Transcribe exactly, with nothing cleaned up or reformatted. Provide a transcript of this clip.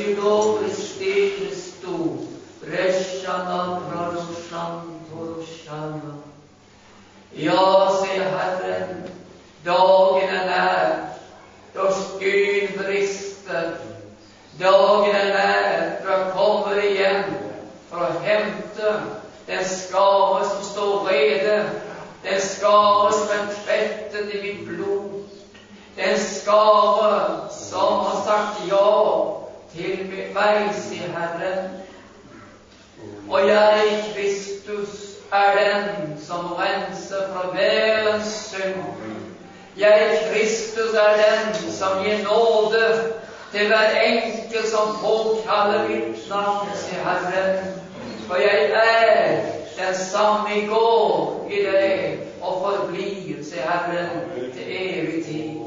til Kristi Kristo, Reshana Praroshan Toroshana. Ja, sier Herren, dagen er nær, da skyen brister. Dagen er nær, for å komme igjen, for å hente den skare som står rede, den skare som er tvettet i mitt blod, den skare som har sagt ja til meg, sier Herren. Og jeg, Kristus, er den som renser fra hver en synd. Jeg, Kristus, er den som gir nåde til hver enkelt som påkaller mitt navn, sier Herren. For jeg er den samme i går, i dag, og forblir, sier Herren, til evig tid.